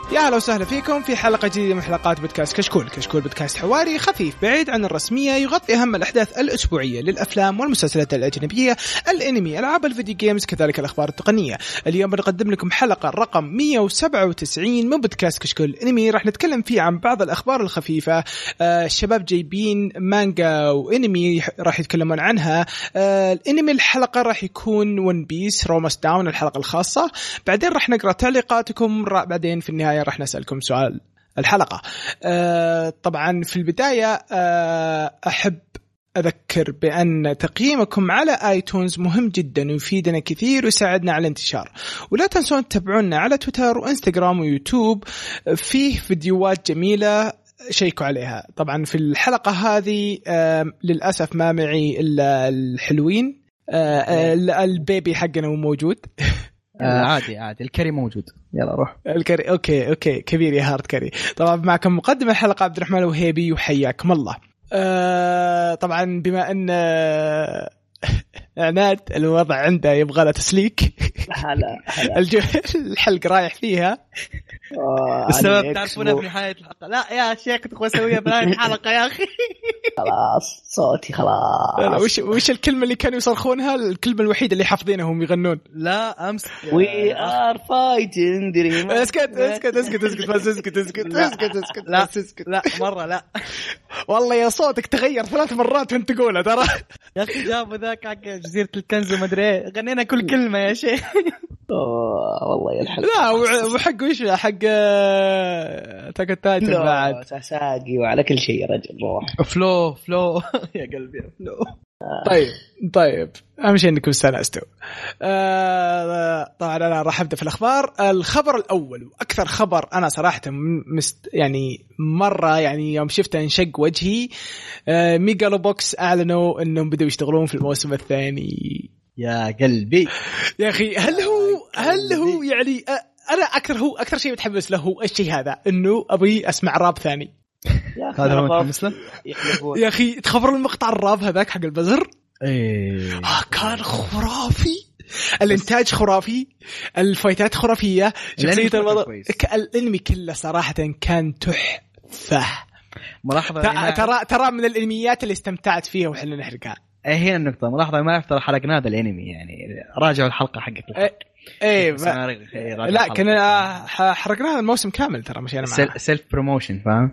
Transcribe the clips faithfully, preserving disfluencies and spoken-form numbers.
يا أهلا وسهلا فيكم في حلقة جديدة من حلقات بودكاست كشكول. كشكول بودكاست حواري خفيف بعيد عن الرسمية، يغطي أهم الأحداث الأسبوعية للأفلام والمسلسلات الأجنبية، الأنمي، ألعاب الفيديو جيمز، كذلك الأخبار التقنية. اليوم بنقدم لكم حلقة رقم مية وسبعة وتسعين من بودكاست كشكول أنمي. راح نتكلم فيه عن بعض الأخبار الخفيفة. آه الشباب جايبين مانجا وأنمي راح يتكلمون عنها. آه الأنمي الحلقة راح يكون ون بيس روماس داون الحلقة الخاصة. بعدين راح نقرأ تعليقاتكم. بعدين في النهاية راح نسألكم سؤال الحلقة. أه طبعا في البداية أه أحب أذكر بأن تقييمكم على آيتونز مهم جدا ويفيدنا كثير ويساعدنا على الانتشار. ولا تنسون تتابعونا على تويتر وإنستغرام ويوتيوب، فيه فيديوهات جميلة شيكوا عليها. طبعا في الحلقة هذه أه للأسف ما معي إلا الحلوين. أه البيبي حقنا مو موجود. آه عادي عادي الكري موجود. يلا روح الكري. أوكي أوكي كبير يا هارد كري. طبعا معكم مقدم الحلقة عبد الرحمن الوهيبي وحياكم الله. آه طبعا بما أن عناد الوضع عنده يبغى له تسليك. هلا الحلقة رايح فيها. السبب تعرفونها في نهاية الحلقة. لا يا شيخ كنت أسويها بنهاية الحلقة يا أخي. خلاص صوتي خلاص. وش وش الكلمة اللي كانوا يصرخونها؟ الكلمة الوحيدة اللي حافظينها هم يغنون. لا أمس We are fighting dream. اسكت اسكت اسكت اسكت بس اسكت اسكت اسكت اسكت لا اسكت لا مرة لا والله يا صوتك تغير ثلاث مرات وانت تقولها ترى. يا أخي جابوا ذاك حق جزيرة الكنز وما أدري إيه غنينا كل كلمة يا شيخ. والله يا الحلقة. لا وحق وش حق تاك التايتل بعد ساساقي وعلى كل شيء يا رجل روح. فلو فلو يا قلبي فلو. طيب طيب أهم شيء إنكم استانستوا. آه طبعا أنا راح أبدأ في الأخبار. الخبر الأول وأكثر خبر أنا صراحة مست يعني مرة يعني يوم شفته انشق وجهي. آه ميجالو بوكس أعلنوا إنهم بدوا يشتغلون في الموسم الثاني. يا قلبي يا أخي هل هو هل هو يعني أنا أكثر هو أكثر شيء متحمس له الشيء هذا إنه أبي أسمع راب ثاني. هذا هو متحمس له. يا أخي تخبر المقطع الراب هذاك حق البزر. إيه آه كان خرافي. الانتاج خرافي، الفايتات خرافية، شخصية الموضوع الانمي كله صراحة كان تحفة. ملاحظة ترى ترى من الانميات اللي استمتعت فيها وحنا نحرقها. ايه هي النقطة ملاحظة ما يفترض حرقنا هذا الانمي يعني راجعوا الحلقة حقت ايه, إيه ب... لا كنا حرقنا هذا الموسم كامل ترى مشينا معاه سيلف بروموشن فاهم.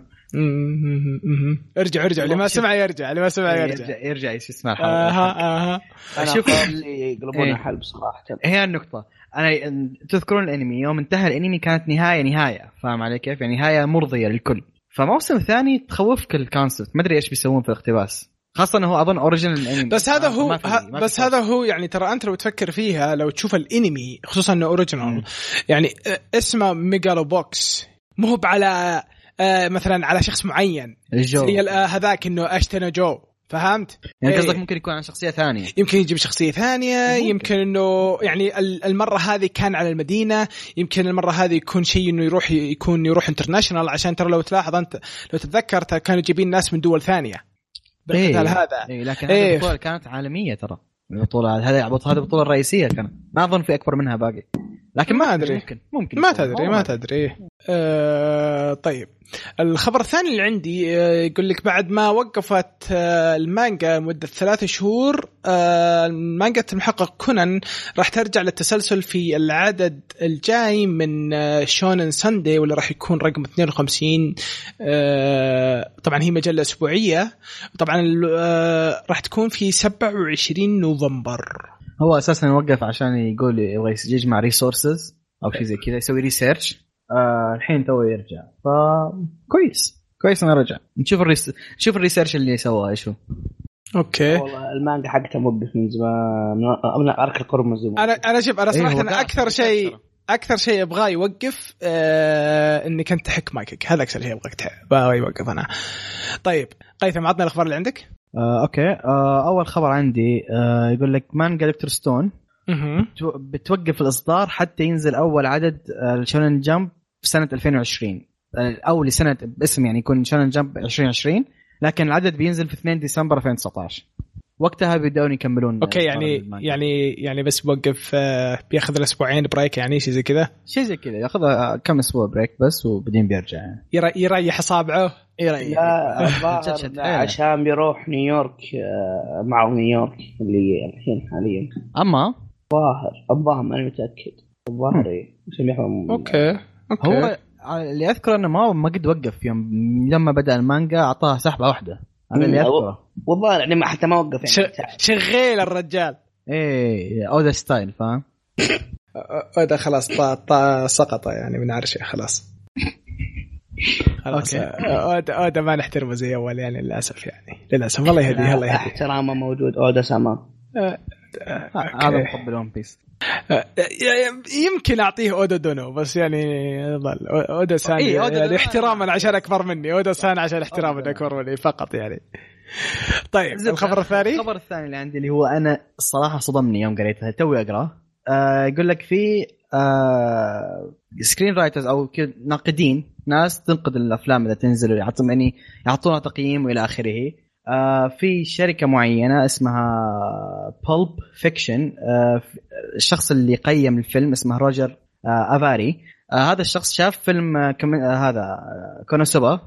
ارجع ارجع اللي ما سمع يرجع اللي ما سمع يرجع يرجع يسمع الحلقة. اها اها اشوف اللي يقلبونها حلب صراحة. هي النقطة. انا تذكرون الانمي يوم انتهى الانمي كانت نهاية نهاية فاهم علي كيف يعني نهاية مرضية للكل. فموسم ثاني تخوفك الكونسبت ما ادري ايش بيسوون في الاقتباس خاصة انه هو اظن اوريجينال الانمي. بس هذا هو ه... بس هذا هو يعني ترى انت لو تفكر فيها لو تشوف الانمي خصوصا انه اوريجينال يعني اسمه ميجالو بوكس مو هو على آه مثلا على شخص معين زي هذاك انه اشتنا جو فهمت يعني قصدك ممكن يكون عن شخصية ثانية يمكن يجيب شخصية ثانية ممكن. يمكن انه يعني المرة هذه كان على المدينة يمكن المرة هذه يكون شيء انه يروح يكون يروح انترناشنال عشان ترى لو تلاحظ انت لو تتذكر كانوا جايبين ناس من دول ثانية بالقتال إيه. هذا إيه لكن هذه إيه. البطولة كانت عالمية ترى البطولة هذه هذه البطولة الرئيسية كانت ما أظن في أكبر منها باقي لكن ما, ما أدري ممكن ممكن ما تدري ما تدري آه طيب الخبر الثاني اللي عندي آه يقول لك بعد ما وقفت آه المانجا مدة ثلاثة شهور آه المانجا المحقق كونان راح ترجع للتسلسل في العدد الجاي من آه شونن ساندي واللي راح يكون رقم اثنين وخمسين. آه طبعا هي مجلة أسبوعية طبعا آه راح تكون في سبعة وعشرين نوفمبر. هو أساساً وقف عشان يقول يبغى يجمع ريسورسز أو شيء زي كذا يسوي ريسيرش. آه الحين تو يرجع فكويس كويس أنا رجع نشوف الريس نشوف الريسيرش اللي سواه إيش هو. أوكي والله المانجا حقته موقف من زمان من أرك القرمز. أنا أنا شوف أنا صراحة أنا أكثر شيء أكثر شيء أبغاه يوقف آه إنك أنت تحك مايكك هذا أكثر شيء أبغاك تبغاه يوقف أنا. طيب قيثم عطنا الأخبار اللي عندك. آه، أوكي آه، أول خبر عندي آه، يقول لك مانجا دكتور ستون بتوقف الإصدار حتى ينزل أول عدد آه، شونن جامب في سنة ألفين وعشرين آه، أو لسنة باسم يعني يكون شونن جامب ألفين وعشرين لكن العدد بينزل في اثنين ديسمبر ألفين وتسعة عشر. وقتها بيبدأون يكملون. اوكي يعني يعني يعني بس بوقف بياخذ الاسبوعين بريك يعني شيء زي كذا شيء زي كذا ياخذ كم اسبوع بريك بس وبعدين بيرجع يعني. يريح اصابعه يريح عشان بيروح نيويورك مع نيويورك اللي الحين حاليا. اما ظاهر الظاهر انا متاكد الظاهر عشان يفهم. اوكي اوكي هو اللي اذكر انه ما ما قد وقف يوم لما بدا المانجا اعطاها سحبه واحده. هذا اللي اذكره والله يعني ما حتى ما وقف يعني شغيل الرجال. ايه اودا ستايل فاهم. اودا خلاص طا طا سقط يعني من عرشه خلاص. خلاص اودا اودا ما نحترمه زي اول يعني للاسف يعني للاسف. الله يهديه الله يهديه. احترامه موجود اودا سما. هذا محب الون بيس. يمكن اعطيه اودا دونو بس يعني ظل اودا سان إيه يعني احتراما عشان اكبر مني. اودا سان عشان احتراما اكبر مني فقط يعني. طيب الخبر الثاني الخبر الثاني اللي عندي اللي هو انا الصراحه صدمني يوم قريتها توي اقرا. آه يقول لك في آه سكرين رايترز او ناقدين ناس تنقد الافلام اذا تنزل ويعطون يعني يعطونها تقييم والى اخره. آه في شركة معينة اسمها Pulp Fiction. آه الشخص اللي قيم الفيلم اسمه روجر آه أفاري. آه هذا الشخص شاف فيلم آه كم آه هذا كونوسوبا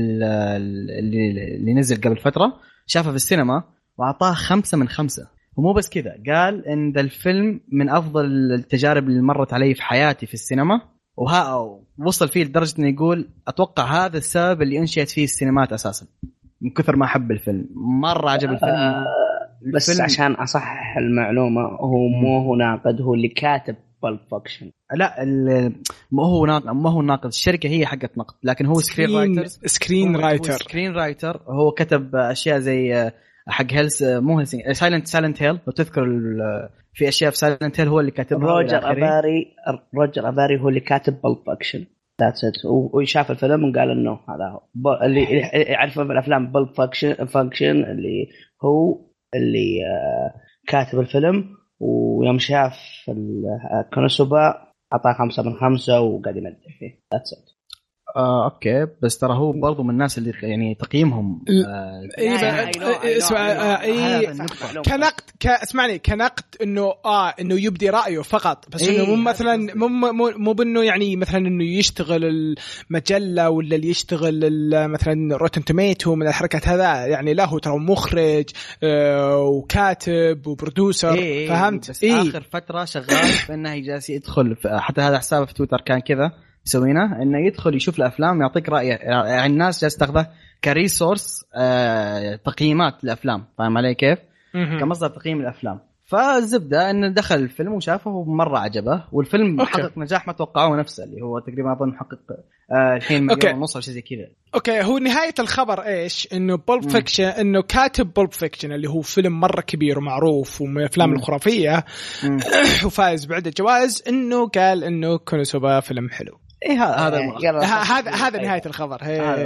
اللي, اللي نزل قبل فترة شافه في السينما وعطاه خمسة من خمسة. ومو بس كذا قال إن ذا الفيلم من أفضل التجارب اللي مرت علي في حياتي في السينما. وها وصل فيه لدرجة إنه يقول أتوقع هذا السبب اللي أنشئت فيه السينمات أساساً من كثر ما حب الفيلم. مرة عجب الفيلم. آه بس الفيلم عشان أصح المعلومة هو مو هو ناقد هو اللي كاتب Pulp Fiction. لا ما هو ناقد ما هو ناقد الشركة هي حقت نقد لكن هو سكرين رايتر. سكرين رايتر سكرين رايتر هو كتب أشياء زي حق هيلس مو هيلس سايلنت سايلنت هيل وتذكر في أشياء في سايلنت هيل هو اللي كاتبها. روجر أباري روجر أباري هو اللي كاتب Pulp Fiction. That's it. ويشاف الفيلم وقال إنه هذا هو اللي يعرف بالأفلام Pulp Fiction Function اللي هو اللي كاتب الفيلم. ويوم شاف الكونوسوبا أعطاه خمسة من خمسة وقاعد يمدح فيه. That's it. آه، أوكي بس ترى هو برضو من الناس اللي يعني تقييمهم آه إيه اسمع آه إيه كنقد كاسمعني كنقد إنه آه إنه يبدي رأيه فقط بس إيه إنه مو مثلا مو مو مو بإنه يعني مثلا إنه يشتغل المجلة ولا اللي يشتغل مثلا روتن توميتو من الحركات هذا يعني له ترى مخرج آه وكاتب وبرودوسر إيه فهمت. بس إيه آخر فترة شغال فإنه جالس يدخل حتى هذا حسابه في تويتر كان كذا يسوينه انه يدخل يشوف الافلام يعطيك راي يعني الناس جالسه تاخذه كريسورس آه تقييمات الافلام فاهم علي كيف كمصدر تقييم الافلام. فالزبده انه دخل الفيلم وشافه ومره عجبه والفيلم أوكي. حقق نجاح ما توقعوه نفسه اللي هو تقريبا اظن محقق آه الحين مليون ونص او شيء زي كذا. اوكي هو نهايه الخبر ايش انه بولب فيكشن انه كاتب بولب فيكشن اللي هو فيلم مره كبير ومعروف ومن الافلام الخرافيه وفايز بعده جوائز انه قال انه كونوسوبا فيلم حلو. ايه هذا هذا هذا نهاية الخبر.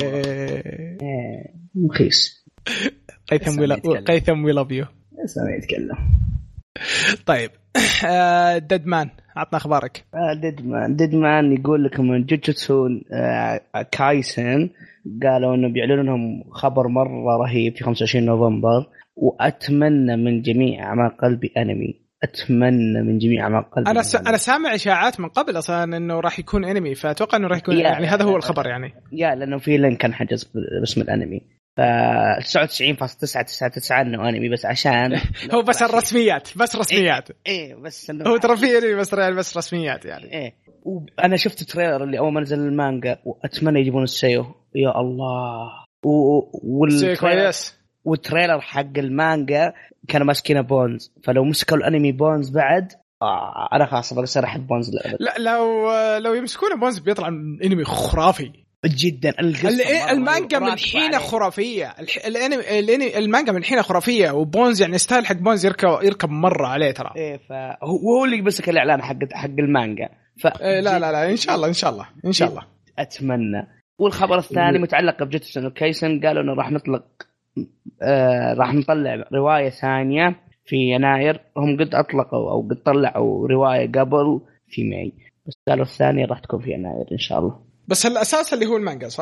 مخيس قيثم ولا قيثم ولا بيو اسمع يتكلم. طيب ديدمان عطنا اخبارك. ديدمان ديدمان يقول لكم من جوجوتسو كايسن قالوا انه بيعلنوا لهم خبر مره رهيب في خمسة وعشرين نوفمبر واتمنى من جميع اعماق قلبي انمي. اتمنى من جميع اعماق قلبي. انا س... انا سامع اشاعات من قبل اصلا انه راح يكون انمي فاتوقع انه راح يكون يعني هذا هو الخبر يعني يا لانه في لين كان حجز باسم الانمي ف تسعة وتسعين فاصلة تسعة تسعة تسعة انه انمي بس عشان هو بس الرسميات بس رسميات ايه, إيه بس هو ترى في انمي بس بس رسميات يعني ايه. وانا شفت التريلر اللي اول ما نزل المانجا واتمنى يجيبون السيو يا الله و... والتريلر والتريلر حق المانجا كانوا ماسكين بونز فلو مسكوا الانمي بونز بعد آه انا خلاص بصير احب بونز. لا لو لو يمسكون بونز بيطلع انمي خرافي جدا. المانجا من حين خرافيه الانمي المانجا من حين خرافيه وبونز يعني ستايل حق بونز يركب يركب مره عليه ترى. ايه فهو اللي بيمسك الاعلان حق حق المانجا ف إيه لا لا لا ان شاء الله ان شاء الله ان شاء الله اتمنى. والخبر الثاني متعلق بجوجوتسو نو كايسن قالوا انه راح نطلق آه راح نطلع رواية ثانية في يناير. هم قد أطلقوا أو قد طلعوا رواية قبل في ماي بس قالوا الثانية راح تكون في يناير إن شاء الله. بس الأساس اللي هو المانجا صح؟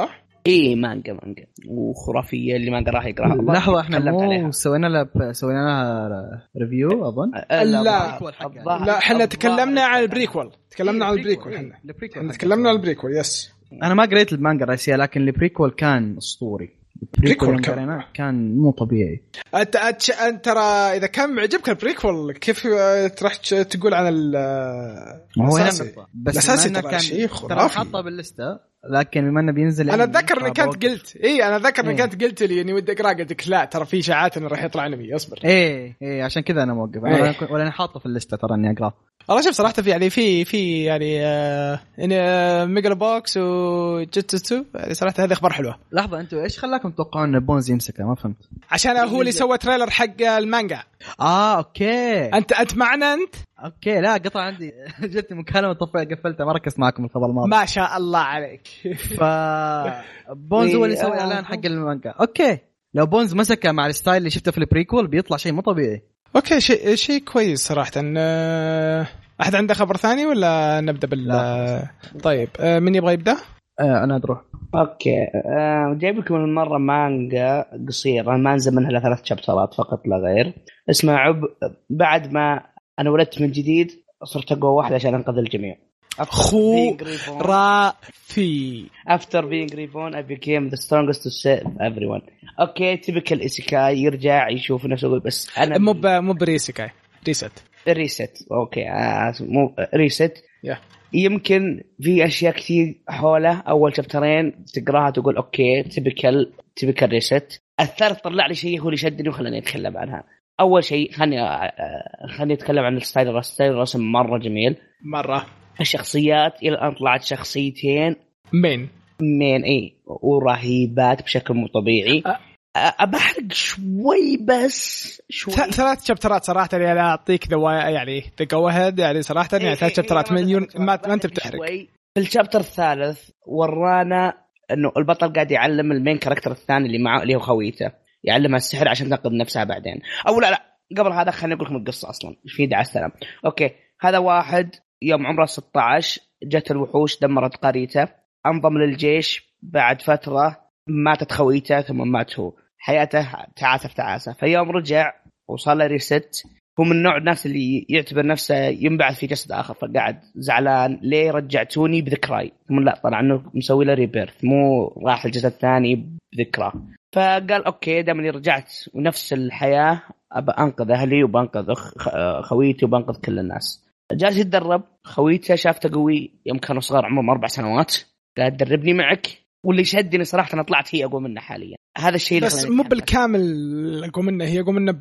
اي مانجا مانجا وخرافيه اللي ما راح يقراها. لحظه احنا مو سوينا لها سوينا لها ريفيو اظن. لا لا احنا تكلمنا عن البريكول تكلمنا عن البريكول احنا تكلمنا عن البريكول. يس انا ما قريت المانجا الرئيسيه لكن البريكول كان اسطوري. البريكول كان كان مو طبيعي. انت انت ترى اذا كان معجبك البريكول كيف تروح تقول عن الاساسي؟ بس الاساسي كان ترى حاطه باللسته لكن بما انه بينزل انا اتذكر اني كنت قلت اي انا اتذكر اني كنت قلت لي اني ودي اقرا قلت لك لا ترى في اشاعات انه راح يطلع انمي اصبر. ايه ايه عشان كذا انا موقف انا إيه. ولا انا حاطه في اللسته ترى اني اقرا. والله شوف صراحه في يعني في في يعني آه يعني آه ميجا بوكس وجيتسو يعني صراحه هذه اخبار حلوه. لحظه انتوا ايش خلاكم تتوقعون ان بونز يمسكه؟ ما فهمت. عشان هو اللي سوى تريلر حق المانجا. اه اوكي انت انت معنا انت اوكي. لا قطع عندي جت مكالمه طفيت قفلتها ما ركزت معكم الخبر الماضي. ما شاء الله عليك. ف بونز هو اللي سوى اعلان حق المانجا. اوكي لو بونز مسكه مع الستايل اللي شفته في البريكول بيطلع شيء مو طبيعي. اوكي شيء شيء كويس صراحه. احد عنده خبر ثاني ولا نبدا بال لا. طيب من يبغى يبدا؟ آه انا اروح. اوكي آه جايب لكم المره مانجا قصيره ما نزل منها ثلاث شابترات فقط لا غير. اسمها عب بعد ما انا ولدت من جديد صرت اقوى واحد عشان انقذ الجميع. خو رافي after being reborn I became the strongest to save everyone. اوكي تبكل ايسيكاي يرجع يشوف نفسه بس انا مو مو بريسيكاي ريست ريست اوكي آه مو ريست yeah. يمكن في اشياء كثير حوله اول شابترين تقراها تقول اوكي تبكل تبكل ريست. الثالث طلع لي شيء هو اللي شدني وخلاني اتكلم عنها. اول شيء خلني خلني اتكلم عن الستايل الرسم الرسم مره جميل مره. الشخصيات الى الان طلعت شخصيتين مين مين اي ورهيبات بشكل مو طبيعي. أ... أبحرق شوي بس شوي. ثلاث شابترات صراحة يعني أنا أعطيك دواء يعني تقوهد يعني صراحة يعني ثلاث شابترات مليون ما ما أنت بتحرق. في الشابتر الثالث ورانا إنه البطل قاعد يعلم المين كاركتر الثاني اللي معه اللي هو خويته يعلمها السحر عشان تنقذ نفسها بعدين. أو لا لا قبل هذا خليني أقول لكم القصة أصلا إيش في داعي السلام. أوكي هذا واحد يوم عمره ستة عشر جت الوحوش دمرت قريته انضم للجيش بعد فترة ماتت خويته ثم مات هو حياته تعاسة تعاسة. فيوم رجع وصل له ريست هو من نوع الناس اللي يعتبر نفسه ينبعث في جسد آخر فقاعد زعلان ليه رجعتوني بذكراي ثم لا طلع انه مسوي له ريبيرث مو راح الجسد الثاني بذكرى. فقال اوكي دام رجعت ونفس الحياة ابى انقذ اهلي وبنقذ خويتي وبنقذ كل الناس. جالس يتدرب خويته شافته قوي يوم كانوا صغار عمرهم أربع سنوات قاعد تدربني معك واللي شدني صراحة أنا طلعت هي أقوى منه حاليا. هذا الشيء بس مو بالكامل أقوى منه هي أقوى منه ب...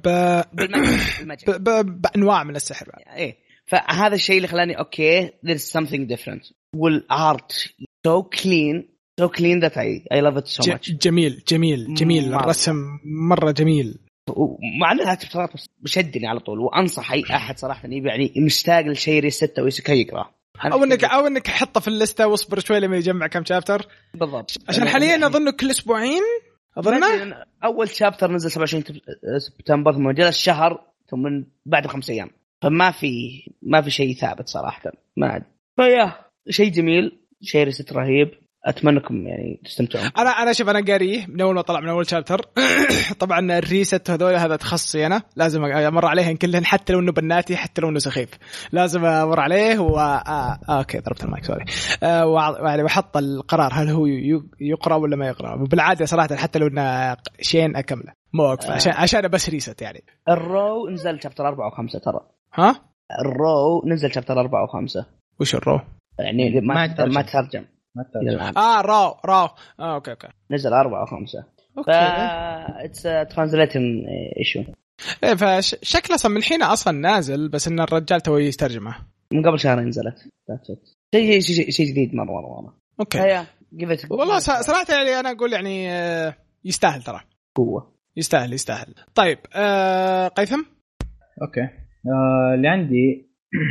ب... ب... بأنواع من السحر إيه. فهذا الشيء اللي خلاني أوكي there's something different والارت so clean so clean that I I love it so much. جميل جميل جميل الرسم مرة جميل ومع انها تبصرات بشدني على طول وانصح اي احد صراحه يبي يعني مشتاق لشيء ريست ويسكي يقرا او انك او انك حطه في الليسته واصبر شوي لما يجمع كم شابتر بالضبط عشان حاليا اظن كل اسبوعين اظن اول شابتر نزل سبعة وعشرين سبتمبر ثم جلس شهر ثم من بعد خمس ايام فما في ما في شيء ثابت صراحه ما فيا شيء جميل شيء ريست رهيب اتمنىكم يعني تستمتعون. انا انا شوف انا قاريه من اول ما طلع من اول شابتر طبعا الريست هذول هذا تخصصي انا لازم امر عليهن كلهن حتى لو انه بناتي حتى لو انه سخيف لازم امر عليه و آه... آه... اوكي ضربت المايك سوري آه... ويعني وحط القرار هل هو يقرا ولا ما يقرا وبالعاده صراحه حتى لو انه شين اكمله مو واقف عشان عشان بس ريست يعني. الرو نزل شابتر أربعة وخمسة ترى ها الرو نزل شابتر أربعة وخمسة وش الرو يعني ما ما ترجم اه راو راو اه اوكي اوكي نزل أربعة وخمسة اوكي اتس ترانزليتنج ايشو ايه فشكله اصلا من حين اصلا نازل بس ان الرجال تو يترجمه من قبل شهر نزلت شيء شيء شيء جديد مره مره اوكي هيا والله صراحه يعني انا اقول يعني يستاهل ترى قوه يستاهل يستاهل. طيب آه قيثم اوكي آه اللي عندي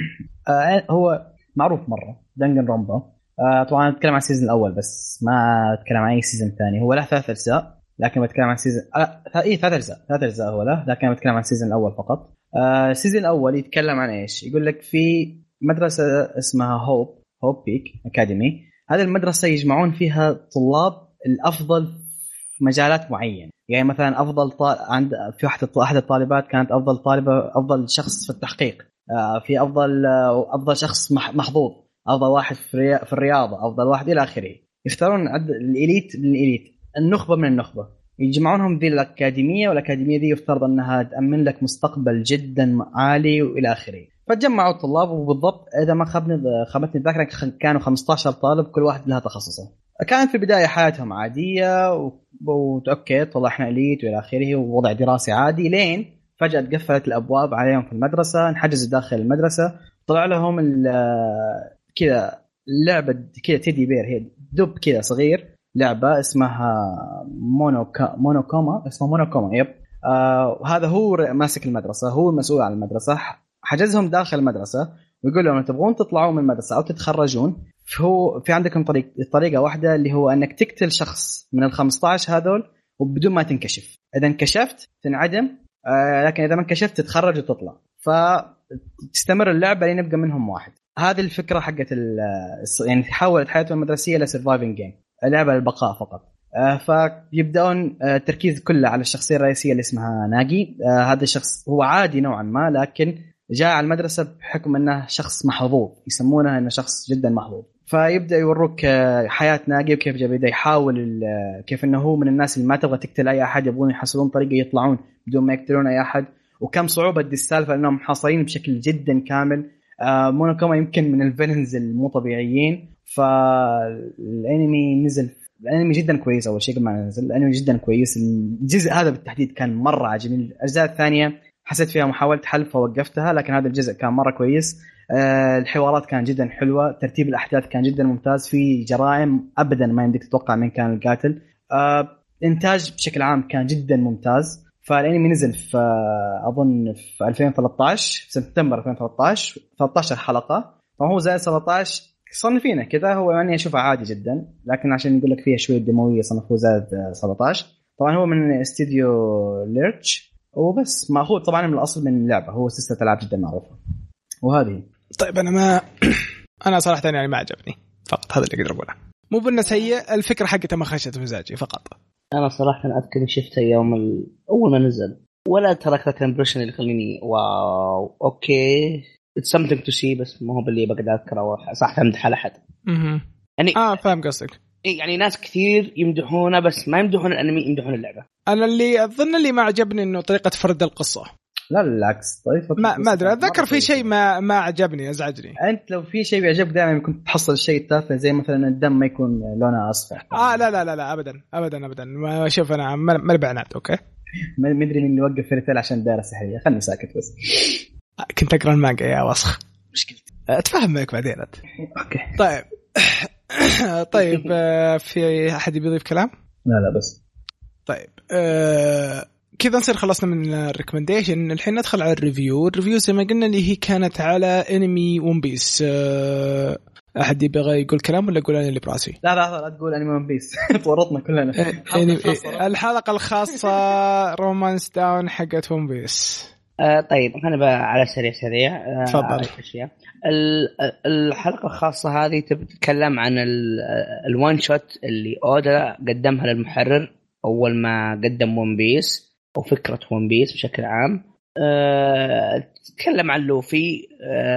آه هو معروف مره دنجن رومبا. آه طبعا أتكلم عن السيزن الأول بس ما أتكلم عن أي سيزن ثاني. هو له ثلاث أجزاء لكن بتكلم عن سيزن آه إيه ثلاث أجزاء ثلاث أجزاء هو له لكن بتكلم عن السيزن الأول فقط. آه السيزن الأول يتكلم عن إيش؟ يقول لك في مدرسة اسمها هوب هوب بيك أكاديمي. هذه المدرسة يجمعون فيها طلاب الافضل في مجالات معينه. يعني مثلا افضل طال... عند في واحده احد الطالبات كانت افضل طالبه افضل شخص في التحقيق، في افضل افضل شخص محظوظ، افضل واحد في في الرياضه، افضل واحد الى اخره. يختارون الاليت من الاليت، النخبه من النخبه، يجمعونهم ذي الأكاديمية، والأكاديمية ذي يفترض أنها تأمن لك مستقبل جدا عالي وإلى آخره. فتجمعوا الطلاب، وبالضبط إذا ما خبني خبتني الذاكرة كانوا خمسة عشر طالب، كل واحد لها تخصصه. كانت في البداية حياتهم عادية وتأكد والله إحنا إليت وإلى آخره، ووضع دراسي عادي، لين فجأة قفلت الأبواب عليهم في المدرسة، انحجزوا داخل المدرسة، طلع لهم كذا لعبة كذا تيدي بير، هي دب كذا صغير، لعبة اسمها مونوكا مونوكوما اسمها مونوكوما يب. آه وهذا هو ماسك المدرسة، هو المسؤول عن المدرسة، حجزهم داخل المدرسة ويقول لهم تبغون تطلعوا من المدرسة أو تتخرجون، هو في عندكم طريق طريقة واحدة اللي هو أنك تقتل شخص من الخمسة عشر هذول وبدون ما تنكشف. إذا انكشفت تنعدم، آه لكن إذا ما انكشفت تتخرج وتطلع، فتستمر اللعبة لين يبقى منهم واحد. هذه الفكرة حقت يعني تحولت حياته المدرسية لسرفايفنج جيم، لعبة للبقاء فقط. آه فيبدأون آه التركيز كله على الشخصية الرئيسية اللي اسمها ناجي. آه هذا الشخص هو عادي نوعا ما، لكن جاء على المدرسة بحكم أنه شخص محظوظ، يسمونه أنه شخص جدا محظوظ. فيبدأ يوروك آه حياة ناجي وكيف بدأ يحاول كيف أنه هو من الناس اللي ما تبغى تقتل أي أحد، يبغون يحصلون طريقة يطلعون بدون ما يقتلون أي أحد، وكم صعوبة دي السالفة أنهم محاصرين بشكل جدا كامل. آه مونوكوما يمكن من الفيلنز المو طبيعيين. فالانمي نزل، الانمي جدا كويس. اول شيء ما نزل الانمي جدا كويس. الجزء هذا بالتحديد كان مره عجبني. الاجزاء الثانيه حسيت فيها محاوله حل فوقفتها، لكن هذا الجزء كان مره كويس. أه الحوارات كان جدا حلوه، ترتيب الاحداث كان جدا ممتاز، في جرائم ابدا ما يمديك تتوقع من كان القاتل. أه انتاج بشكل عام كان جدا ممتاز. فالانمي نزل في اظن في ألفين وثلاثة عشر سبتمبر ألفين وثلاثة عشر ثلاثة عشر حلقه، فهو زي سبعة عشر صنفينه كذا. هو يعني اشوفه عادي جدا، لكن عشان يقول لك فيها شويه دمويه صنفوه زاد سبعة عشر. طبعا هو من استوديو ليرتش، وبس ماخوذ طبعا من الاصل من اللعبه، هو سلسله العاب جدا معروفه. وهذه طيب انا ما انا صراحه يعني ما عجبني فقط، هذا اللي اقدر اقوله. مو بانه سيء، الفكره حقته ما خشت مزاجي فقط. انا صراحه اذكر شفته يوم ال... اول ما نزل، ولا تركت الامبريشن اللي يخليني واو اوكي it's something to see، بس ما هو باللي بقدر اذكره صح امدح على حد. اها يعني اه فاهم قصدك. يعني ناس كثير يمدحونه بس ما يمدحون الانمي، يمدحون اللعبه. انا اللي اظن اللي ما عجبني انه طريقه فرد القصه. لا بالعكس، طيب ما ما ادري، اتذكر في شيء ما ما عجبني، ازعجني. انت لو في شيء بيعجبك دائما يكون تحصل الشيء التافه، زي مثلا الدم ما يكون لونه اصفر. اه لا لا لا لا ابدا ابدا ابدا. ما شوف انا ما بعناد. اوكي ما ادري مين اللي وقف فيرتيل عشان دايره سحريه. خلني ساكت بس. كنت اقرا المانجا يا وسخ. مشكلة اتفهم معك بعدين. اوكي طيب طيب في احد يبي يضيف كلام؟ لا لا بس. طيب أه كذا نصير خلصنا من الريكومنديشن. الحين ندخل على الريفيو. الريفيو زي ما قلنا اللي هي كانت على انمي ون بيس. أه احد يبغى يقول كلام ولا اقول انا اللي براسي؟ لا لا لا تقول انمي ون بيس. تورطنا كلنا. الحلقه الخاصه رومانس داون حقت ون بيس. آه طيب أنا بقى على سريع سريع. تفضل. آه الحلقة الخاصة هذه تتكلم عن الوان شوت اللي أودا قدمها للمحرر أول ما قدم ون بيس أو فكرة ون بيس بشكل عام. آه تتكلم عن لوفي.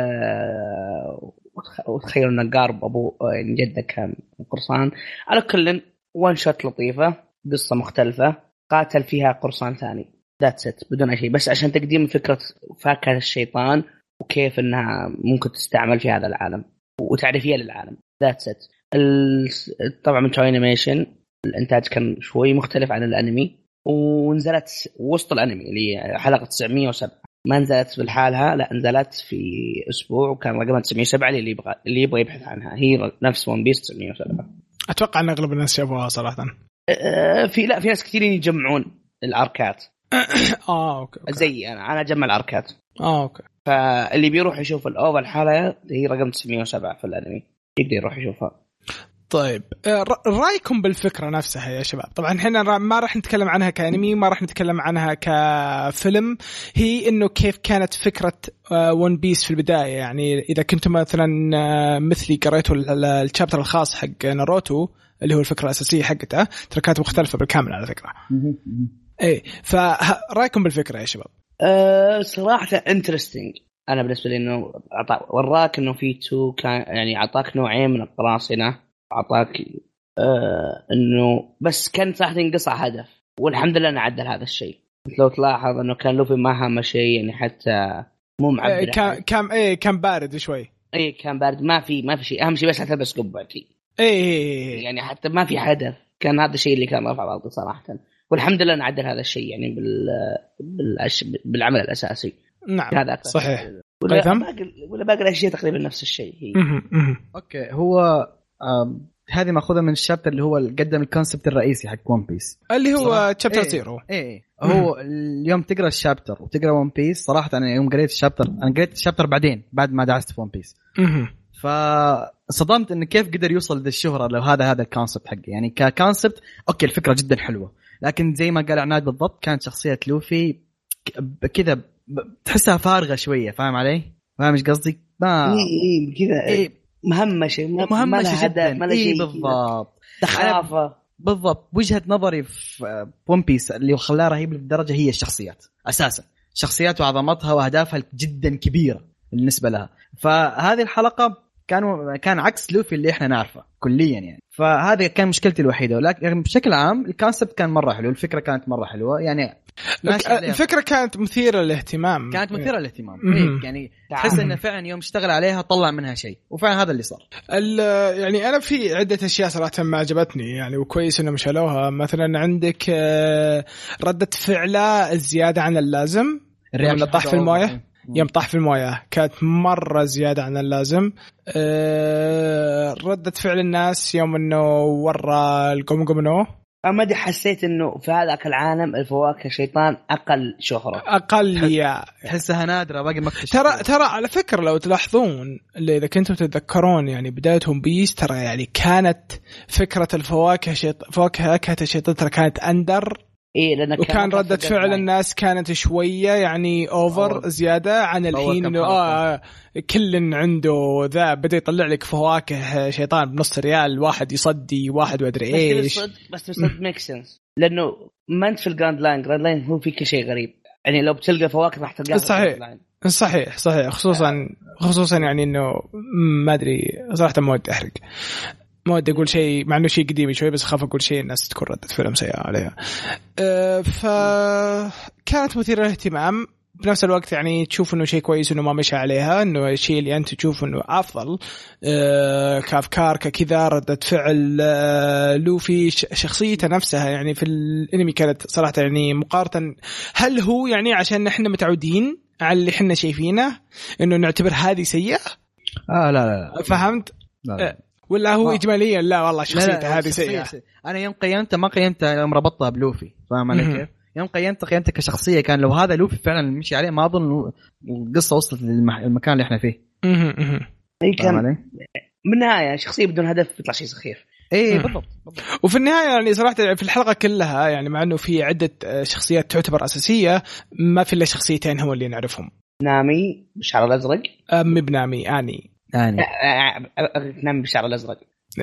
آه وتخيلوا أن قارب أبو جده كان قرصان. على كل وان شوت لطيفة، قصة مختلفة، قاتل فيها قرصان ثاني، ذاتس ات، بدون أي شيء، بس عشان تقديم فكرة فاكهة الشيطان وكيف أنها ممكن تستعمل في هذا العالم وتعريفية للعالم. ذاتس ات. طبعا من توي انيميشن، الإنتاج كان شوي مختلف عن الأنمي، ونزلت وسط الأنمي اللي حلقة تسعمية وسبعة، ما نزلت بالحالها، لا نزلت في أسبوع، وكان رقمها تسعمية وسبعة اللي يبغى اللي يبغى يبحث عنها، هي نفس ون بيس تسعمية وسبعة. أتوقع أن أغلب الناس شافوها صراحة. في لا في ناس كثيرين يجمعون الأركات. اه اوكي, أوكي. زي انا انا اجمع الاركات. اه اوكي. فاللي بيروح يشوف الاوفا الحلقه هي رقم تسعمية وسبعة في الانمي يقدر يروح يشوفها. طيب رايكم بالفكرة نفسها يا شباب؟ طبعا احنا ما راح نتكلم عنها كأنمي، ما راح نتكلم عنها كفيلم. هي انه كيف كانت فكرة ون بيس في البداية. يعني اذا كنتم مثلا مثلي قريتوا الشابتر الخاص حق ناروتو اللي هو الفكرة الأساسية حقته، ترى كانت مختلفة بالكامل على فكرة. ايه، فرايكم بالفكرة يا شباب؟ أه صراحة انترستينج. انا بالنسبة لي انه وراك انه في تو كان يعني اعطاك نوعين من القراصنة، اعطاك آه انه بس كان صراحه ينقص هدف، والحمد لله نعدل هذا الشيء. لو تلاحظ انه كان لوفي ما هم شيء يعني، حتى مو معبر إيه كان كان ايه كان بارد شوي. ايه كان بارد، ما في ما في شيء، اهم شيء بس تلبس قبعتي. ايه يعني حتى ما في هدف، كان هذا الشيء اللي كان رافع ضغطي صراحه. والحمد لله نعدل هذا الشيء يعني بال بالأش... بالعمل الاساسي. نعم هذا صحيح. ولا باقي ولا باقي الاشياء تقريبا نفس الشيء هي. اوكي، هو هذه ماخوذه من الشابتر اللي هو قدم الكونسبت الرئيسي حق ون بيس اللي هو شابتر زيرو. ايه, إيه. هو اليوم تقرا الشابتر وتقرا ون بيس. صراحه انا يوم قريت الشابتر انا قريت الشابتر بعدين بعد ما دعست في ون بيس، فصدمت انه كيف قدر يوصل للشهره لو هذا هذا الكونسبت حقه. يعني ككونسبت اوكي الفكره جدا حلوه، لكن زي ما قال عناد بالضبط كانت شخصيه لوفي كذا تحسها فارغه شويه. فاهم علي؟ فاهم ايش قصدي؟ ما ايه كذا إيه مهمشه مهمشه جدا. ما إيه بالضبط، دخافه بالضبط. وجهه نظري في ون بيس اللي خلاه رهيب للدرجه هي الشخصيات اساسا. شخصيات وعظمتها واهدافها جدا كبيره بالنسبه لها. فهذه الحلقه كان كان عكس لوفي اللي احنا نعرفه كليا يعني. فهذه كان مشكلتي الوحيده، ولكن بشكل عام الكونسبت كان مره حلو، الفكره كانت مره حلوه يعني. الفكره كانت مثيره للاهتمام، كانت مثيره للاهتمام إيه يعني تحس انه فعلا يوم اشتغل عليها طلع منها شيء، وفعلا هذا اللي صار. يعني انا في عده اشياء صراحه ما عجبتني يعني، وكويس انهم شالوها. مثلا عندك رده فعله الزياده عن اللازم لما طاح في المويه، يوم طاح في المويه كانت مرة زيادة عن اللازم. أه ردة فعل الناس يوم انه ورى القمقمنو، أما دي حسيت انه في هذاك العالم الفواكه شيطان اقل شهرة، اقل يا تحسها نادرة باقي ما اكتشف. ترى ترى على فكرة لو تلاحظون اللي اذا كنتم تتذكرون يعني بدايتهم بيس، ترى يعني كانت فكرة الفواكه شيط... فواكه أكهة الشيطان ترى كانت اندر إيه، وكان ردة فعل الناس كانت شوية يعني أوفر زيادة عن الحين إنه آه كل عنده ذا بدأ يطلع لك فواكه شيطان بنص ريال، واحد يصدي واحد وأدري إيش. بس تصدق ميك سنس، لأنه ما أنت في الجراند لاين، جراند لاين هو في كل شيء غريب يعني. لو بتلقى فواكه راح تلقاها صحيح صحيح صحيح، خصوصا خصوصا يعني إنه ما أدري صراحة ما ودي أحرق، ما ودي أقول شيء مع إنه شيء قديم شوي، بس خاف أقول شيء الناس تكون ردة فيلم سيئة عليها. أه فكانت مثيرة للاهتمام بنفس الوقت، يعني تشوف إنه شيء كويس إنه ما مشى عليها، إنه الشيء اللي أنت تشوف إنه أفضل أه كأفكار ككذا ردة فعل. أه لوفي شخصيته نفسها يعني في الأنمي كانت صراحة يعني مقارنة، هل هو يعني عشان نحن متعودين على اللي حنا شايفينه إنه نعتبر هذه سيئة؟ آه لا لا, لا. فهمت؟ لا لا. أه ولا هو إجماليا لا والله شخصيته هذه سيئة. أنا يوم قيمته ما قيمته يوم ربطتها بلوفي، فاهم علي كيف؟ يوم قيمته قيمته كشخصية، كان لو هذا لوفي فعلا مشي عليه ما أظن القصة وصلت للمكان اللي إحنا فيه. أي كان من نهاية شخصية بدون هدف يطلع شيء سخيف. إيه بالضبط. وفي النهاية يعني صراحة في الحلقة كلها يعني مع إنه في عدة شخصيات تعتبر أساسية، ما في إلا شخصيتين هم اللي نعرفهم، نامي بالشعر الأزرق، أم بنامي آني آني نامي بالشعر الأزرق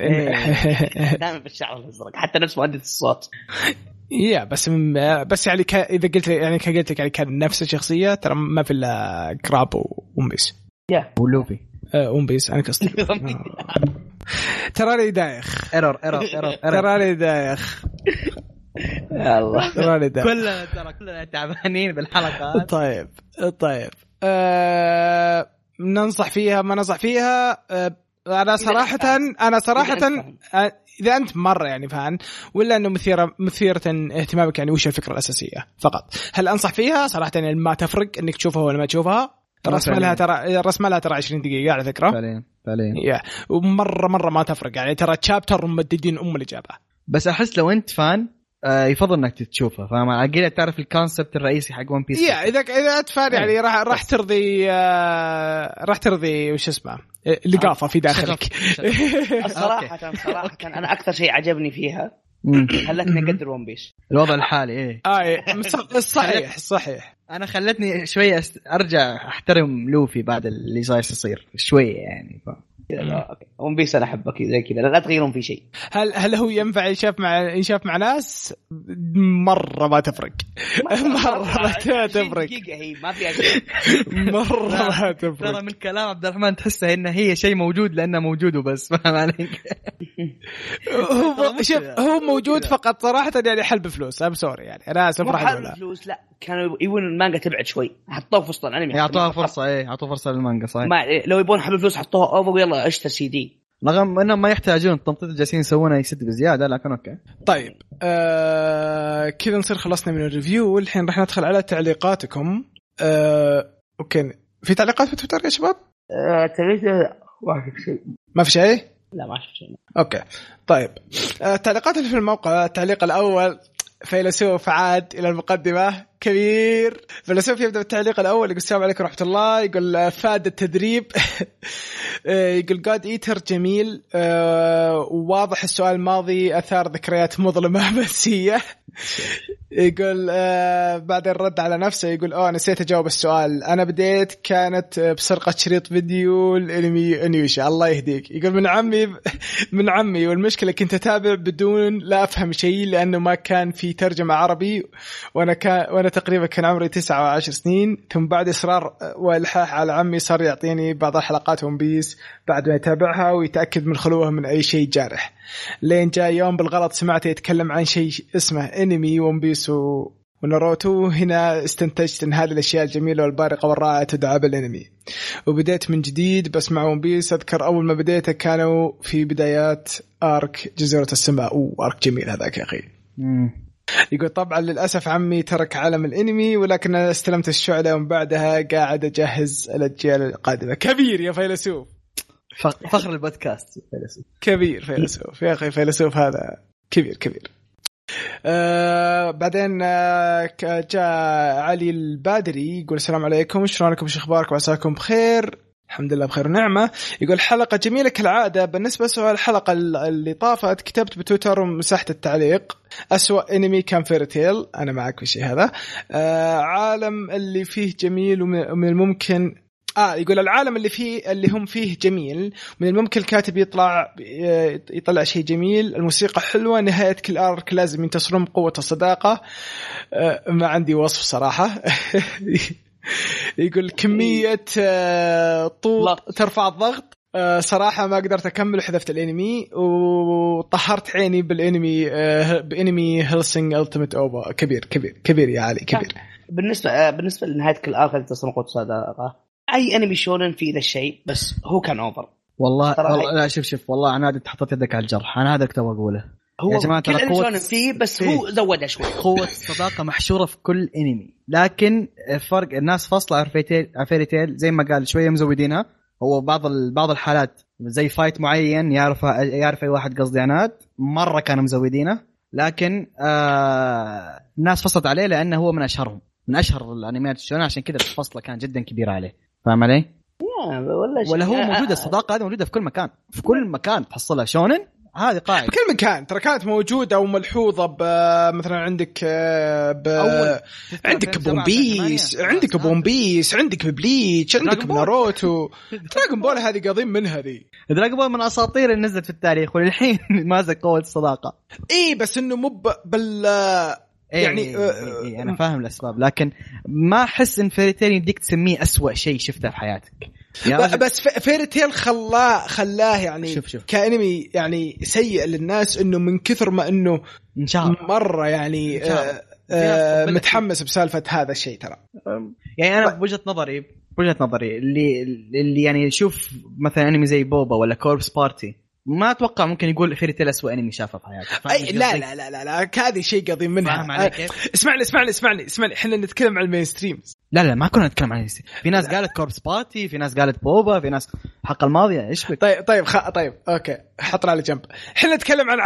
نامي بالشعر الأزرق حتى نفس مؤدة الصوت. يا بس بس يعني ك... إذا قلت يعني كقلت لك يعني كان نفس الشخصية، ترى ما في إلا كراب وأمبيس يا ولوفي أمبيس أنا قصدي ترى لي دايخ إيرور إيرور إيرور ترى لي دايخ الله ترى لي دايخ كلنا ترى كلنا تعبانين بالحلقة. طيب طيب أه... ننصح فيها ما ننصح فيها. أه... أنا صراحة أنا صراحة إذا أنت مرة يعني فان ولا إنه مثيرة مثيرة اهتمامك يعني وش الفكرة الأساسية فقط، هل أنصح فيها صراحة يعني ما تفرق إنك تشوفها ولا ما تشوفها. رسم لها ترى رسم لها ترى عشرين دقيقة على فكرة فعليا فعليا yeah. ومرة مرة ما تفرق يعني، ترى تشابتر ممددين أم الإجابة. بس أحس لو أنت فان آه يفضل انك تشوفها، فاهم؟ عقيلة تعرف الكونسبت الرئيسي حق ون بيس. يا اذا اذا اتفاد يعني راح راح ترضي آه راح ترضي وش اسمه اللي قافه في داخلك. الصراحه صراحه انا اكثر شيء عجبني فيها خلتني اقدر ون بيس الوضع الحالي. ايه اه صحيح صحيح. انا خلتني شويه ارجع احترم لوفي بعد اللي صاير يصير شويه يعني. ف... اوكي ون بيس انا احبك زي كذا، لا تغيرون في شيء. هل هل هو ينفع يشاف مع يشاف مع ناس؟ مره ما تفرق مره ما تفرق هي ما فيها شيء مره ما تفرق. ترى من كلام عبد الرحمن تحسه انه هي شيء موجود لانه موجود وبس، فاهم عليك؟ هو شوف هو موجود فقط صراحه يعني حلب فلوس. ام سوري يعني انا اسف راح اقول فلوس. لا كانوا يبون المانجا تبعد شوي، حطوه في وسط الانمي، يعطوها فرصه. ايه يعطوه فرصه للمانجا صحيح. ما لو يبون حلب فلوس حطوها اوفر ويلا اشتري سي دي، رغم انهم ما يحتاجون التمطيط اللي جالسين يسوونه يسد بزياده، لكن اوكي. طيب آه كذا نصير خلصنا من الريفيو، والحين راح ندخل على تعليقاتكم. آه اوكي في تعليقات في تويتر يا شباب؟ آه تعليق واحد شيء ما في شيء؟ لا ما في شيء. اوكي طيب آه التعليقات اللي في الموقع. التعليق الاول فيلسوف عاد الى المقدمه كبير. فيلسوف يبدا بالتعليق الاول يقول السلام عليكم ورحمه الله. يقول فاد التدريب يقول جاد ايتر جميل وواضح السؤال الماضي اثار ذكريات مظلمه منسيه. يقول بعد الرد على نفسه يقول اه نسيت اجاوب السؤال، انا بديت كانت بسرقه شريط فيديو الانمي انيوشا الله يهديك. يقول من عمي من عمي والمشكله كنت اتابع بدون لا افهم شيء لانه ما كان في ترجمه عربي، وانا كان وانا تقريبا كان عمري تسعة وعشر سنين. ثم بعد اصرار والحاح على عمي صار يعطيني بعض الحلقات ون بيس بعد ما يتابعها ويتاكد من خلوها من اي شيء جارح، لين جاء يوم بالغلط سمعته يتكلم عن شيء اسمه انمي ون بيس وناروتو. هنا استنتجت ان هذه الاشياء الجميله والبارقه والرائعه تدعى بالانمي، وبديت من جديد بسمع ون بيس. اذكر اول ما بديته كانوا في بدايات ارك جزيره السماء. او ارك جميل هذاك يا اخي. يقول طبعا للأسف عمي ترك عالم الانمي، ولكن أنا استلمت الشعلة ومن بعدها قاعد أجهز الأجيال القادمة. كبير يا فيلسوف، فخر البودكاست فيلسوف. كبير فيلسوف يا أخي، فيلسوف هذا كبير كبير. آه بعدين آه جاء علي البادري يقول السلام عليكم، شلونكم، شو اخباركم، عساكم بخير؟ الحمد لله بخير ونعمة. يقول حلقة جميلة كالعادة. بالنسبة لسؤال الحلقة اللي طافت كتبت بتويتر ومسحت التعليق. أسوأ انمي كان فيرتيل، أنا معك في شيء هذا. آه عالم اللي فيه جميل ومن الممكن آه يقول العالم اللي فيه اللي هم فيه جميل من الممكن الكاتب يطلع يطلع شيء جميل. الموسيقى حلوة، نهاية كل آرك لازم ينتصرون بقوة الصداقة. آه ما عندي وصف صراحة. يقول كمية طول ترفع الضغط. صراحة ما قدرت أكمل وحذفت الانمي وطهرت عيني بالانمي بانمي هيلسينج ألتيميت أوفا. كبير كبير كبير يا علي كبير. بالنسبة بالنسبة لنهاية كل آخر تصنقوا صداقة أي انمي شونن في ذا الشيء، بس هو كان أوفر والله. والله لا شوف شوف والله أنا حطيت يدك على الجرح. أنا هذا كتاب أقوله هو يا جماعة ترى قوة فيه، بس فيه. هو زودها شوي. قوة الصداقة محشورة في كل انمي، لكن فرق الناس فصل على فيري تيل زي ما قال شوية مزودينها. هو بعض بعض الحالات زي فايت معين يعرف يعرف اي واحد قصدي عناد مرة كانوا مزودينه، لكن آه الناس فصلت عليه لأنه هو من أشهرهم من أشهر الأنميات الشونن، عشان كذا الفصلة كان جدا كبيرة عليه. فاهم علي؟ ولا, ولا هو موجودة الصداقة هذه موجودة في كل مكان، في كل مكان تحصلها شونن هذه قاعدة. بكل مكان ترى كانت موجودة وملحوظة. مثلا عندك ب... عندك بومبيس، عندك بومبيس، عندك ببليتش، عندك ناروتو. دراغون بول هذه قاضين منها ذي. دراغون بول من أساطير اللي نزلت في التاريخ وللحين ما زال قوة الصداقة. إيه بس إنه مو بال يعني إيه إيه إيه أنا فاهم الأسباب، لكن ما أحس إن فيريتيل يديك تسميه أسوأ شيء شفته في حياتك. بس فيريتيل خلاه خلاه يعني شوف شوف. كأنمي يعني سيء للناس، إنه من كثر ما إنه مرة يعني آه آه متحمس بسالفة هذا الشيء. ترى يعني أنا بوجهة نظري بوجهة نظري اللي اللي يعني شوف مثلا أنمي زي بوبا ولا كوربس بارتي ما أتوقع ممكن يقول فيريتيل أسوأ أنمي شافه في حياته. أي لا لا لا لا لا هذا شيء قديم منها. اسمعني اسمعني اسمعني اسمعني إحنا نتكلم عن المين ستريم. لا لا ما كنا نتكلم عن المين ستريم. في ناس قالت كوربس بارتي، في ناس قالت بوبا، في ناس حق الماضية. إيش بك؟ طيب طيب خ... طيب أوكي حطنا على جنب. إحنا نتكلم عن علي.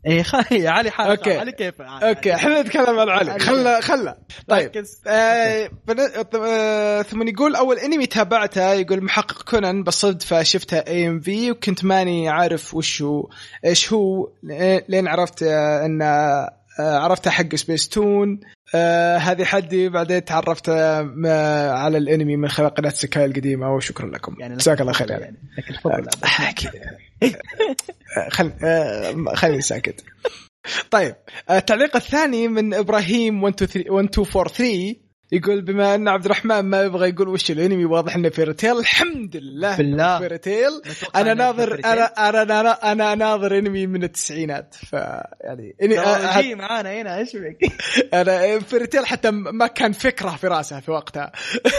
ايه خلي علي حاجه أوكي. علي كيف اوكي احنا نتكلم عن علي خلا خلا طيب آه آه ثم يقول اول انمي تابعته يقول محقق كونان بالصدفه شفتها اي ام في وكنت ماني عارف وش هو ايش هو لين عرفت آه ان آه عرفته حق سبيس تون آه هذه حدي بعدين تعرفت آه على الانمي من خلال قناه سكاي القديمه وشكرا لكم يعني جزاك الله خير يعني لكن تفضل خل خليني ساكت. طيب التعليق الثاني من ابراهيم واحد اثنين أربعة ثلاثة يقول بما ان عبد الرحمن ما يبغى يقول وش الانمي واضح انه فيرتيل الحمد لله بالله فيرتيل انا ناظر انا انا انا انا ناظر انمي من التسعينات فيعني اني معانا هنا ايش بك انا فيرتيل حتى ما كان فكره في راسها في وقتها.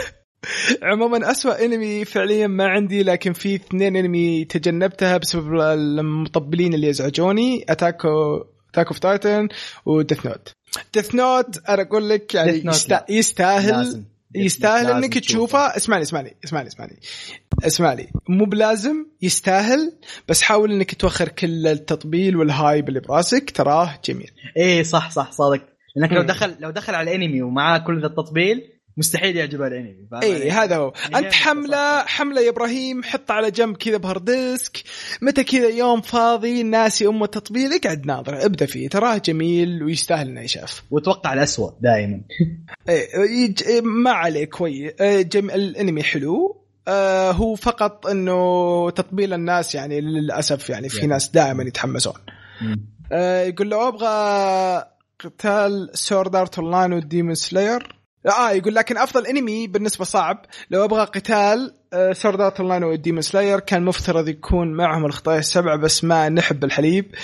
عموما أسوأ انمي فعليا ما عندي لكن في اثنين انمي تجنبتها بسبب المطبلين اللي يزعجوني اتاكو اتاك اوف تايتن وديث نوت. ديث نوت انا اقول لك يعني يستا... يستاهل لازم. يستاهل لازم انك تشوفه. اسمعني اسمعني اسمعني اسمعني اسمعني مو بلازم يستاهل بس حاول انك توخر كل التطبيل والهايب اللي براسك تراه جميل. ايه صح صح صادق لانك لو دخل لو دخل على الانمي ومعاه كل ذا التطبيل مستحيل يعجبه الانمي. ايه هذا هو. انت حمله حمله يا ابراهيم حط على جنب كذا بهارد ديسك متى كذا يوم فاضي ناسي ام التطبيل اقعد ناظر ابدا فيه تراه جميل ويستاهل انه يشاف. وتوقع الأسوأ دائما. ايه ما عليه كويس الانمي حلو آه هو فقط انه تطبيل الناس يعني للاسف يعني في ناس دائما يتحمسون. آه يقول له ابغى قتال سورد ارت اونلاين وديمون سلاير. اه يقول لكن افضل انمي بالنسبه صعب لو ابغى قتال سورد ارت اونلاين وديمون سلاير كان مفترض يكون معهم الخطايا السبعه بس ما نحب الحليب.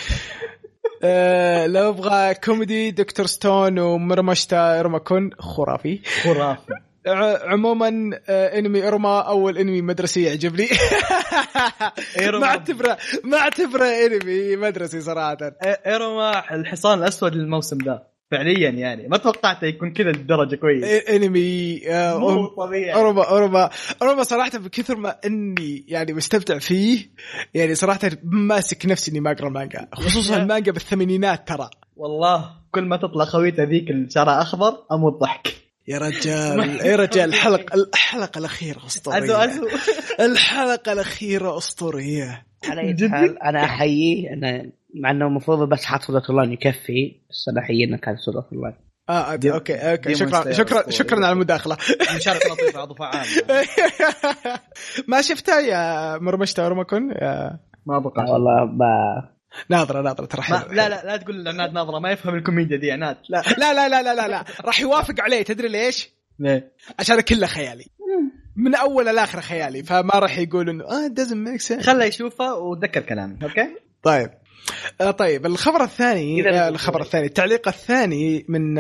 آه لو ابغى كوميدي دكتور ستون ومرمشتا إرماكون خرافي خرافي. عموما انمي إرما اول انمي مدرسي يعجبني. ما اعتبره ما اعتبره انمي مدرسي صراحه. إرما الحصان الاسود للموسم ذا فعليا يعني ما توقعت يكون كذا الدرجة كويس. انمي مو طبيعي. أوروبا أوروبا أوروبا صراحة بكثر ما اني يعني مستمتع فيه يعني صراحة ماسك نفسي اني ما اقرا المانجا خصوصا المانجا بالثمانينات ترى والله كل ما تطلع خويته ذيك الشعر اخضر اموت ضحك يا رجال يا رجال الحلقة الحلقة الأخيرة أسطورية. الحلقة الأخيرة أسطورية. أنا أحييه أنا مع أنه مفروض بس حاط صورة الله يكفي بس أنا أحييه إنه كان صورة الله. آه أوكي أوكي, أوكي. شكرا شكرا شكرا على المداخلة. مشاركة لطيفة عضو فعال. ما شفتها يا مرمشتا أرماكون يا ما بقى والله با ناظرة ناظرة ترى لا لا لا تقول عناد ناظرة ما يفهم الكوميديا دي عناد. لا لا لا لا لا لا, لا. راح يوافق عليه تدري ليش؟ ليه؟ عشان كله خيالي من أول لآخر خيالي فما راح يقول إنه آه doesn't make sense. خله يشوفه وتذكر كلامي. أوكي طيب آه طيب الخبر الثاني آه الخبر الثاني التعليق الثاني من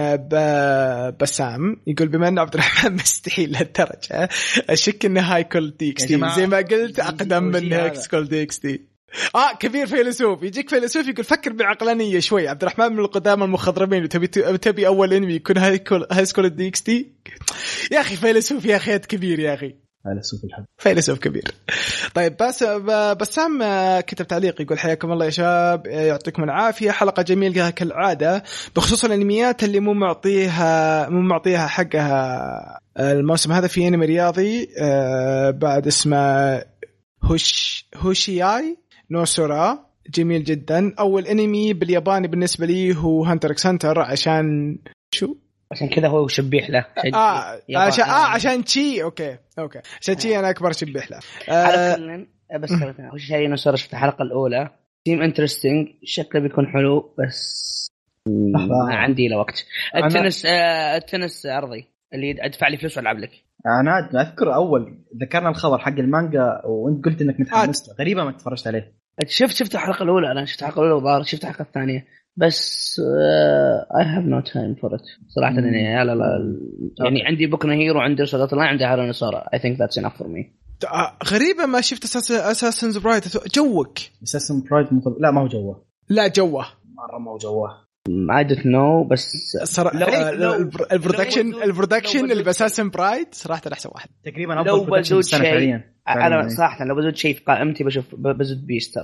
بسام يقول بما أن عبد الرحمن مستحيل لهالدرجة أشك إنه هاي كول ديكس دي زي ما قلت أقدم من هاكس كول ديكس دي. اه كبير فيلسوف يجيك فيلسوف يقول فكر بعقلانيه شوي. عبد الرحمن من القدامى المخضرمين وتبي تبي اول انمي يكون هاي كول هاي سكول دي اكس تي يا اخي فيلسوف يا اخي كبير يا اخي فيلسوف الحب فيلسوف كبير. طيب بس بسام كتب تعليق يقول حياكم الله يا شباب يعطيكم العافيه حلقه جميله كالعاده بخصوص الانميات اللي مو معطيها مو معطيها حقها. الموسم هذا في انمي رياضي بعد اسمه هوش هوشياي نوسورا جميل جدا. أول أنمي بالياباني بالنسبة لي هو هانتر اكس هانتر عشان شو عشان كذا هو شبيح له آه عشان آه عشان شي أوكي أوكي عشان شي أنا أكبر شبيح له. على كل بس هو شيء نوسورا شفت الحلقة الأولى تيم انترستينج شكله بيكون حلو بس ما عندي له وقت. التنس آه التنس أرضي اللي أدفع لي فلوس وألعب لك. أنا أذكر أول ذكرنا الخبر حق المانجا وأنت قلت إنك متحمس غريبة ما تفرجت عليه. شفت شفت الحلقة الأولى أنا شفت الحلقة الأولى وضار شفت الحلقة الثانية بس uh, I have no time for it صراحة يعني لا لا يعني عندي بوكو هيرو عندي رسالة الله عندي هارون سارة I think that's enough for me. غريبة ما شفت أساسنز برايد جوك أساسن برايد مطلب لا ما هو جوه لا جوه مرة ما هو جوه I don't know بس صراحة البرودكشن البرودكشن اللي بأساسن برايد صراحة أحسن واحد تقريبا أفضل برودكشن السنة فعليا. أنا صراحة لو بزود شيء في قائمتي بشوف بزود بيسترز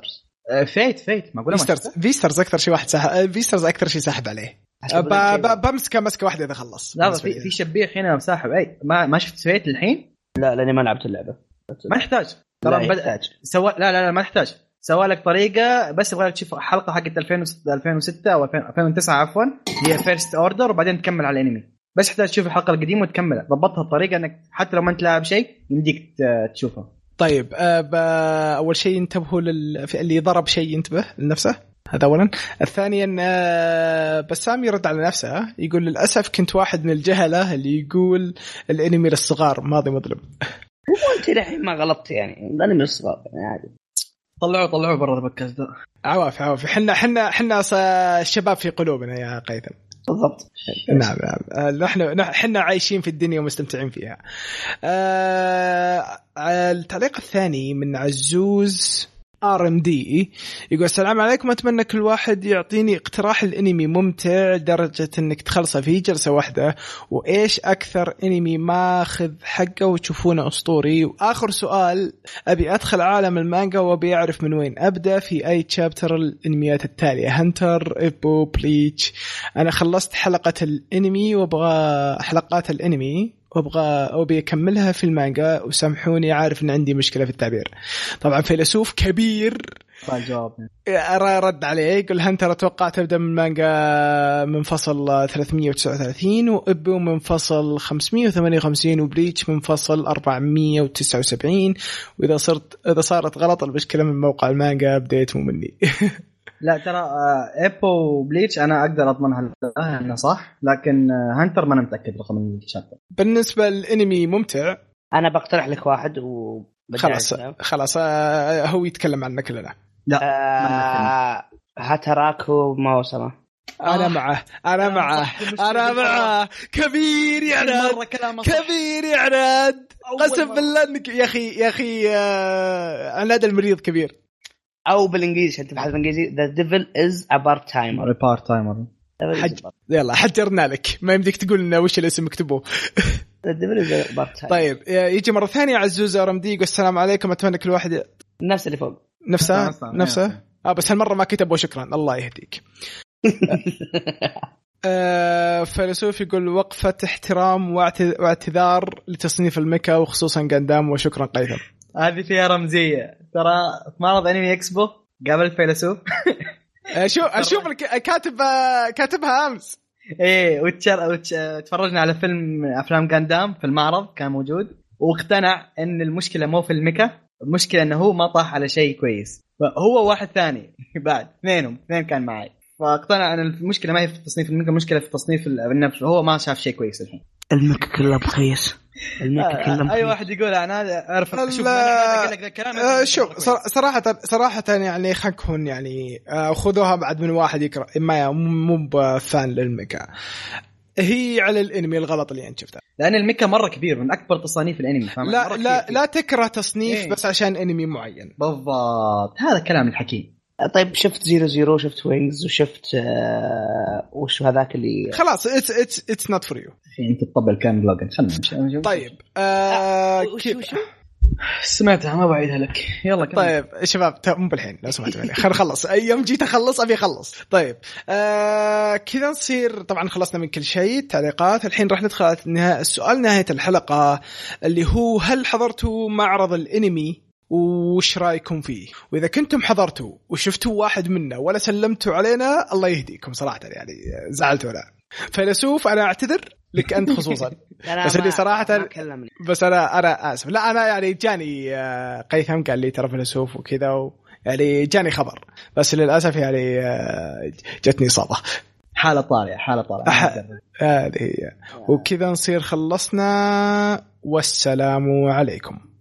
فيت فيت ما اقول فيسترز فيسترز اكثر شيء واحد سحب فيسترز اكثر شيء سحب عليه بمسكه مسكه واحده اذا خلص. لا في في شبيح هنا مساحب اي ما ما شفت فيت الحين. لا لاني ما لعبت اللعبه. ما يحتاج ترى بد... سوا لا لا لا ما يحتاج سوى لك طريقه بس يبغى لك تشوف حلقه حقت ألفين وستة او ألفين وتسعة عفوا هي فيرست اوردر وبعدين تكمل على الانمي. بس تحتاج تشوف الحلقه القديمه وتكملها. ضبطها بطريقه انك حتى لو ما انت لاعب شيء يمديك تشوفها. طيب أه اول شيء انتبهوا لل... اللي ضرب شيء ينتبه لنفسه هذا اولا. الثانيا أه بسام يرد على نفسه يقول للاسف كنت واحد من الجهله اللي يقول الانمي للصغار ماضي مظلم. هو انت الحين ما غلطت يعني الانمي للصغار يعني عادي. طلعوا طلعوا برا البودكاست ده. عواف عواف احنا احنا احنا الشباب في قلوبنا يا قيثم. بالضبط. نعم نعم نحن احنا عايشين في الدنيا ومستمتعين فيها. أه التعليق الثاني من عزوز آر إم دي يقول السلام عليكم أتمنى كل واحد يعطيني اقتراح الانمي ممتع لدرجة انك تخلصه في جلسة واحدة وايش اكثر انمي ماخذ حقه وتشوفونه اسطوري. واخر سؤال ابي ادخل عالم المانجا وابي اعرف من وين ابدا في اي تشابتر الانميات التالية هانتر ايبو بليتش. انا خلصت حلقة الانمي وابغى حلقات الانمي وابغى ابي اكملها في المانجا وسامحوني عارف ان عندي مشكله في التعبير. طبعا فيلسوف كبير جواب رد عليه يقول هنتر اتوقع تبدا من المانجا من فصل ثلاثمية وتسعة وثلاثين وابو من فصل خمسمية وثمانية وخمسين وبليتش من فصل أربعمية وتسعة وسبعين واذا صرت اذا صارت غلط المشكله من موقع المانجا بديت مو مني. لا ترى ايبو وبليتش انا اقدر اضمنها انه صح لكن هانتر ما انا متاكد رقم الشابتر. بالنسبه للانمي ممتع انا بقترح لك واحد و خلاص خلاص هو يتكلم عنه كلنا. لا آه هاتراكو ما وصله. انا معه انا معه انا معه كبير يا ناد كبير يا ناد قسم بالله انك يا اخي يا اخي عناد المريض كبير. او بالانجليزي انت بحث بالانجليزي the devil is a part timer a part timer حج... يلا حجرنا لك ما يمديك تقول لنا وش الاسم مكتوبه. the devil is a part timer. طيب يجي مره ثانيه عزوز ار ام دي يقول السلام عليكم اتمنى كل واحد نفس اللي فوق نفسه نفسه اه بس هالمره ما كتبوا شكرا الله يهديك. آه فيلسوف يقول وقفه احترام واعتذار لتصنيف الميكا وخصوصا غاندام وشكرا قيثم. هذه فيها رمزيه ترى في معرض انمي اكسبو قابل فيلسوف. شوف اشوف كاتب كاتبها امس ايه وتفرجنا على فيلم افلام غاندام في المعرض كان موجود واقتنع ان المشكله مو في الميكا المشكله انه هو ما طاح على شيء كويس. هو واحد ثاني بعد اثنينهم اثنين كان معي فاقتنع ان المشكله ما هي في تصنيف الميكا المشكله في تصنيف النفس. هو ما شاف شيء كويس الحين. الميكا كله بخيس آه اي واحد يقول انا اعرف اشوف انا لك الكلام آه شوف صراحه صراحه يعني خنكون يعني آه خذوها بعد من واحد يقرا ما مو بفان للميكا هي على الانمي الغلط اللي انت شفته لان الميكا مره كبير من اكبر تصانيف الانمي. لا لا لا تكره تصنيف إيه؟ بس عشان انمي معين بالضبط هذا كلام الحكيم. طيب شفت زيرو زيرو شفت وينجز وشفت آه وش هذاك اللي خلاص اتس اتس اتس نوت فور يو. انت تطبل كان بلوجن خلنا. طيب آه وش وش سمعتها ما بعيدها لك يلا كمل. طيب شباب مو بالحين لو سمحتوا مني خلينا نخلص يوم جيت اخلص ابي اخلص. طيب آه كذا نصير طبعا خلصنا من كل شيء تعليقات. الحين راح ندخل على نهاية السؤال نهاية الحلقة اللي هو هل حضرتوا معرض الانمي وش رايكم فيه؟ واذا كنتم حضرتوا وشفتوا واحد منا ولا سلمتوا علينا الله يهديكم صراحه يعني زعلتوا لا. فيلسوف انا اعتذر لك انت خصوصا بس اللي صراحه بس انا انا اسف لا انا يعني جاني قيثم قال لي ترى فيلسوف وكذا و... يعني جاني خبر بس للاسف يعني جتني اصابه حاله طارئه حاله طارئه هذه هي. وكذا نصير خلصنا والسلام عليكم.